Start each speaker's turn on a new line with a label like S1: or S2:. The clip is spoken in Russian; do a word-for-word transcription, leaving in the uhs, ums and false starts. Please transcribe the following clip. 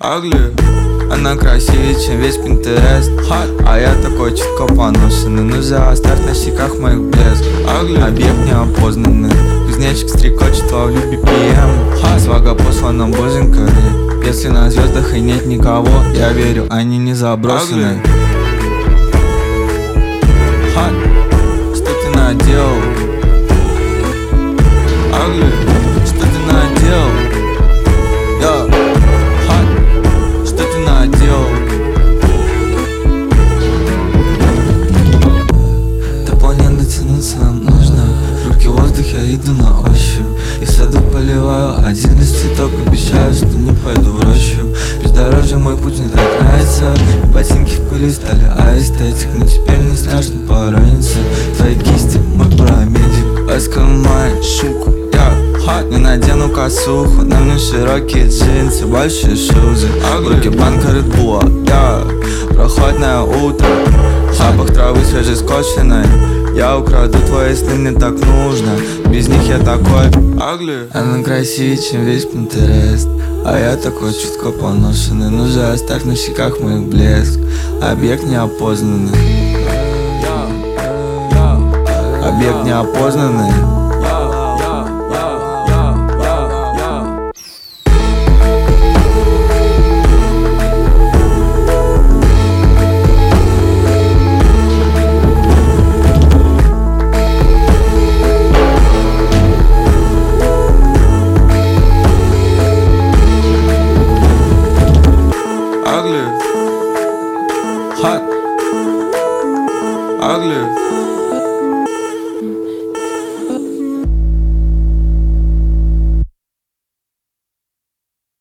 S1: Ugly. Она красивее, чем весь Pinterest. А я такой чутко поношенный. Ну за старт на щеках моих блеск. Объект неопознанный. Кузнечик стрекочет во влюбе би эм. Свага послана боженькой. Если на звездах и нет никого, я верю, они не забросены. Что ты наделал? Ugly. Что ты наделал? Я. Что ты наделал? До планеты дотянуться нам нужно. Руки в воздух, я иду на ощупь. И в саду поливаю один из цветок. Обещаю, что не пойду в рощу. Бездорожье мой путь не так нравится. Ботинки в пыли стали аэстетик. Но теперь не страшно пораниться. Твои кисти, мой парамедик. Ласком мать, шуку, я не надену косуху. На мне широкие джинсы, большие шузы. В руке банка Red Bull, я прохладное утро. Запах травы свежескошенной. Я украду твои сны, мне так нужно. Без них я такой ugly. Она красивее, чем весь Pinterest. А я такой чутко поношенный. Ну же оставь на щеках моих блеск. Объект неопознанный. Объект неопознанный.